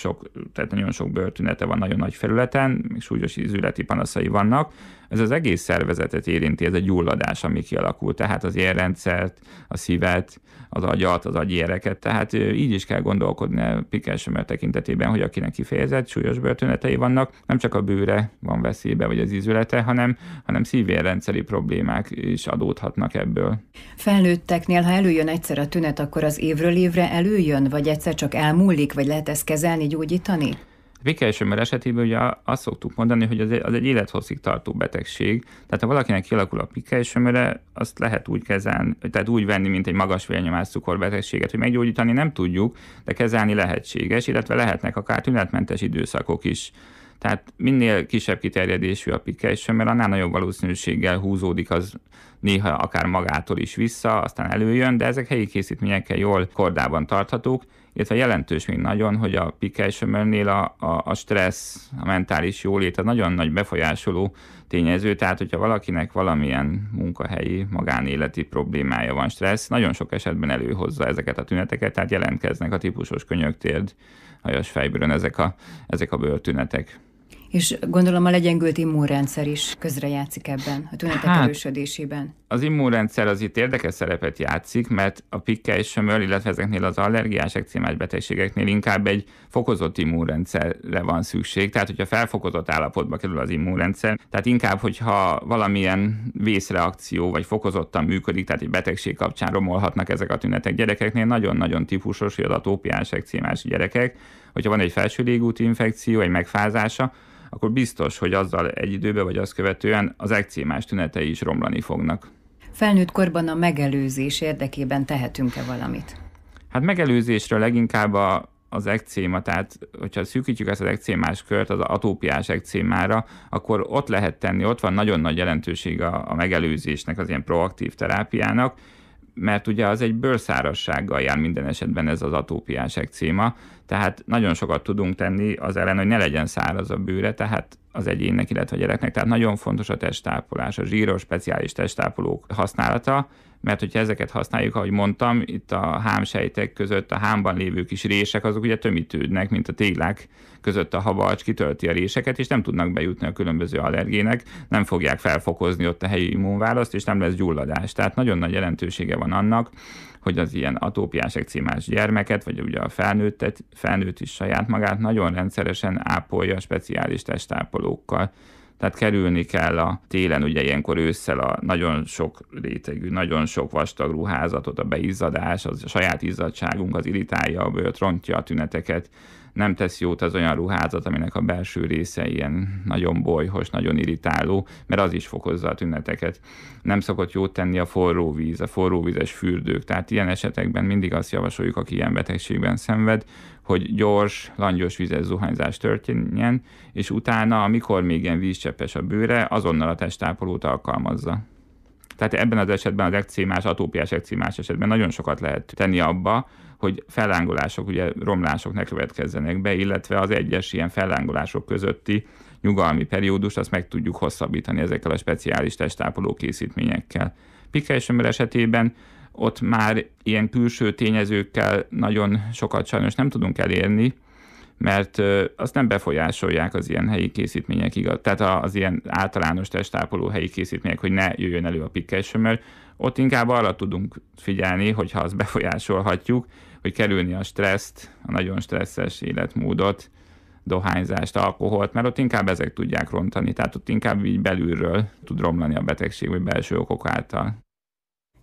sok bőrtünete van nagyon nagy felületen, még súlyos izületi panaszai vannak, ez az egész szervezetet érinti, ez egy gyulladás, ami kialakul, tehát az érrendszert, a szívet, az agyat, az agyéreket, tehát így is kell gondolkodni a pikkely-sömör tekintetében, hogy akinek kifejezett súlyos bőrtünetei vannak, nem csak a bőre van veszélybe, vagy az izülete, hanem szívérrendszeri problémák is adódhatnak ebből. Felnőtteknél, ha előjön egyszer a tünet, akkor az évről évre előjön, vagy egyszer csak elmúlik, vagy lehet ezt kezelni, gyógyítani? A pikkely-sömör esetében ugye azt szoktuk mondani, hogy az egy élethosszig tartó betegség. Tehát ha valakinek kialakul a pikkely-sömöre, azt lehet úgy kezelni, tehát úgy venni, mint egy magas vérnyomás cukorbetegséget, hogy meggyógyítani nem tudjuk, de kezelni lehetséges, illetve lehetnek akár tünetmentes időszakok is. Tehát minél kisebb kiterjedésű a pikkely-sömör, annál nagyobb valószínűséggel húzódik az néha akár magától is vissza, aztán előjön, de ezek helyi készítményekkel jól kordában tarthatók, illetve jelentős még nagyon, hogy a pikkely-sömörnél a stressz, a mentális jólét az nagyon nagy befolyásoló tényező, tehát hogyha valakinek valamilyen munkahelyi, magánéleti problémája van, stressz, nagyon sok esetben előhozza ezeket a tüneteket, tehát jelentkeznek a típusos könyöktérd, hajas fejbőrön ezek a bőrtünetek. És gondolom a legyengült immunrendszer is közrejátszik ebben, a tünetek erősödésében. Az immunrendszer az itt érdekes szerepet játszik, mert a pikkely-sömör, illetve ezeknél az allergiás ekcémás betegségeknél inkább egy fokozott immunrendszerre van szükség. Tehát, hogyha felfokozott állapotba kerül az immunrendszer, tehát inkább, hogyha valamilyen vészreakció vagy fokozottan működik, tehát egy betegség kapcsán romolhatnak ezek a tünetek. Gyerekeknél nagyon-nagyon típusos, hogy az atópiás ekcémás gyerekek, hogyha van egy felső légúti infekció, egy megfázása, akkor biztos, hogy azzal egy időben vagy azt követően az ekcémás tünetei is romlani fognak. Felnőtt korban a megelőzés érdekében tehetünk-e valamit? Hát megelőzésről leginkább az ekcéma, tehát hogyha szűkítjük ezt az ekcémás kört az atópiás ekcémára, akkor ott lehet tenni, ott van nagyon nagy jelentőség a megelőzésnek, az ilyen proaktív terápiának, mert ugye az egy bőrszárazsággal jár minden esetben ez az atópiás ekcéma, tehát nagyon sokat tudunk tenni az ellen, hogy ne legyen száraz a bőre, tehát az egyénnek, illetve a gyereknek. Tehát nagyon fontos a testtápolás, a zsíros, speciális testtápolók használata, mert hogyha ezeket használjuk, ahogy mondtam, itt a hámsejtek között a hámban lévő kis rések, azok ugye tömítődnek, mint a téglák között a habarcs kitölti a réseket, és nem tudnak bejutni a különböző allergének, nem fogják felfokozni ott a helyi immunválaszt, és nem lesz gyulladás. Tehát nagyon nagy jelentősége van annak, hogy az ilyen atópiás ekcémás gyermeket, vagy ugye a felnőtt is saját magát nagyon rendszeresen ápolja speciális testtápolókkal. Tehát kerülni kell a télen, ugye ilyenkor ősszel a nagyon sok rétegű, nagyon sok vastag ruházatot, a beizzadás, a saját izzadságunk az irritálja a bőrt, rontja a tüneteket. Nem tesz jót az olyan ruházat, aminek a belső része ilyen nagyon bolyhos, nagyon irritáló, mert az is fokozza a tüneteket. Nem szokott jót tenni a forró víz, a forróvizes fürdők. Tehát ilyen esetekben mindig azt javasoljuk, aki ilyen betegségben szenved, hogy gyors, langyos vizes zuhanyzás történjen, és utána, amikor még ilyen vízcseppes a bőre, azonnal a testtápolót alkalmazza. Tehát ebben az esetben az ekcémás, atópiás ekcémás esetben nagyon sokat lehet tenni abba, hogy fellángolások, ugye romlások ne következzenek be, illetve az egyes ilyen fellángolások közötti nyugalmi periódust azt meg tudjuk hosszabbítani ezekkel a speciális testtápoló készítményekkel. Pikkely-sömör esetében ott már ilyen külső tényezőkkel nagyon sokat sajnos nem tudunk elérni, mert azt nem befolyásolják az ilyen helyi készítmények, tehát az ilyen általános testtápoló helyi készítmények, hogy ne jöjjön elő a pikkely-sömör. Ott inkább arra tudunk figyelni, hogyha azt befolyásolhatjuk, hogy kerülni a stresszt, a nagyon stresszes életmódot, dohányzást, alkoholt, mert ott inkább ezek tudják rontani, tehát ott inkább így belülről tud romlani a betegség, vagy belső okok által.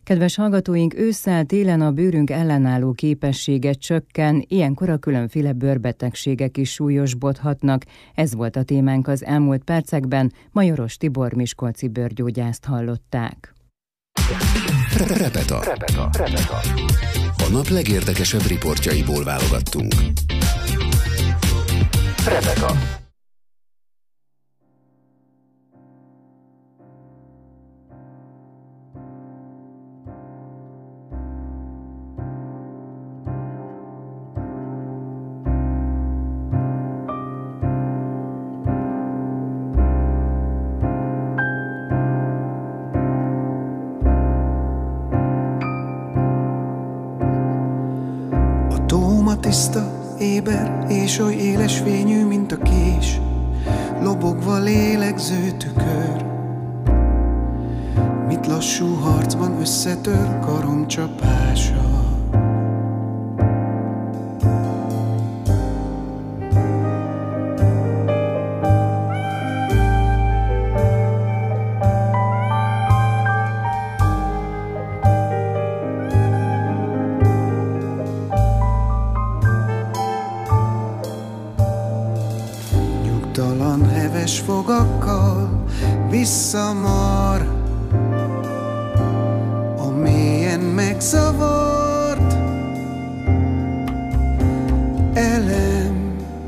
Kedves hallgatóink, ősszel-télen a bőrünk ellenálló képessége csökken, ilyenkor a különféle bőrbetegségek is súlyosbodhatnak. Ez volt a témánk az elmúlt percekben, Majoros Tibor miskolci bőrgyógyászt hallották. Repeta. A nap legérdekesebb riportjaiból válogattunk. Repeta. Tiszta, éber és oly éles fényű, mint a kés, lobogva lélegző tükör. Mit lassú harcban összetör karom csapása. Heves fogakkal visszamar, a mélyen megzavart elem.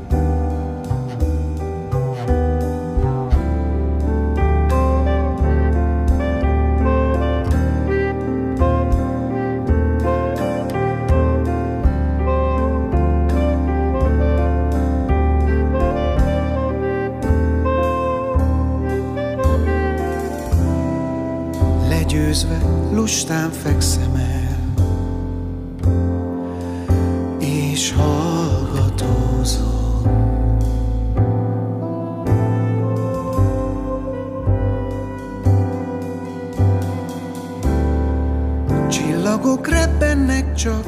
Legyőzve lustán fekszem el, és hallgatózom. Csillagok rebbennek csak,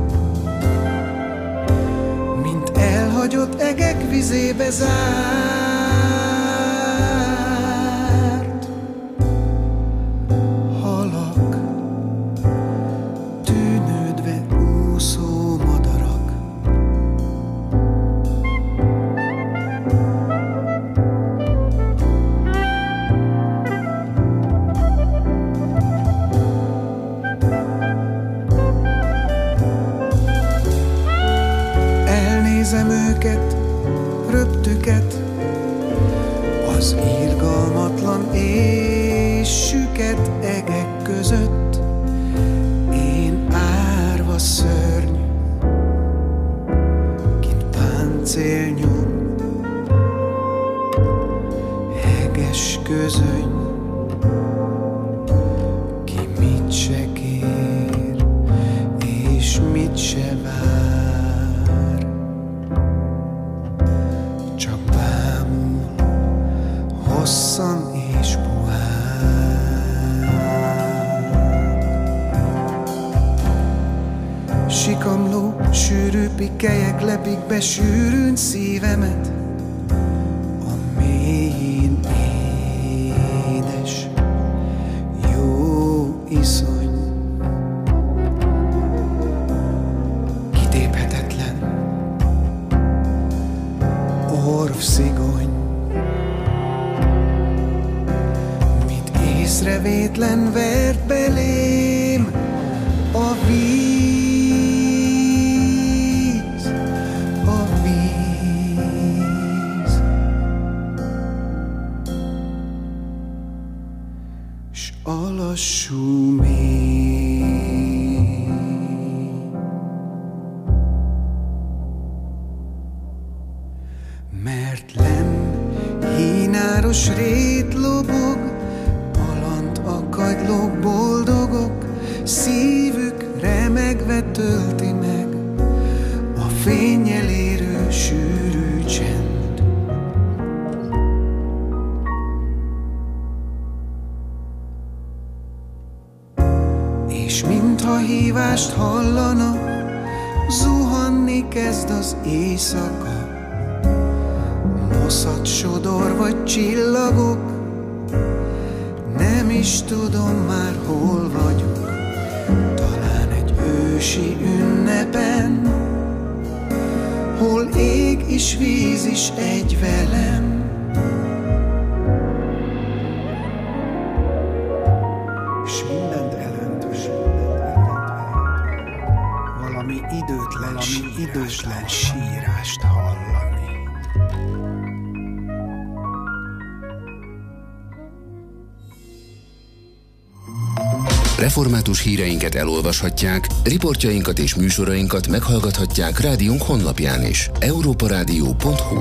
mint elhagyott egek vizébe zárt. Őket, röptüket, az irgalmatlan és süket egek között, én árva szörny, kint páncél nyom, heges közöny, ki mit se kér, és mit se vár. Hosszan és puhán sikamló, sűrű pikelyek lepik be sűrűn szívemet, a mélyén édes, jó iszony, kitéphetetlen, orvszigony. Észrevétlen vert belém a víz, a víz, s a lassú mély. Mert lenn hínáros rét lobog, kagylók boldogok, szívük remegve tölti meg a fénnyel érő sűrű csend. És mintha hívást hallana, zuhanni kezd az éjszaka, moszat sodor vagy csillagok, nem is tudom már hol vagyok, talán egy ősi ünnepen, hol ég és víz is egy velem. S mindent elöntve, valami időtlen sírást hallani. Református híreinket elolvashatják, riportjainkat és műsorainkat meghallgathatják rádiónk honlapján is. europaradio.hu.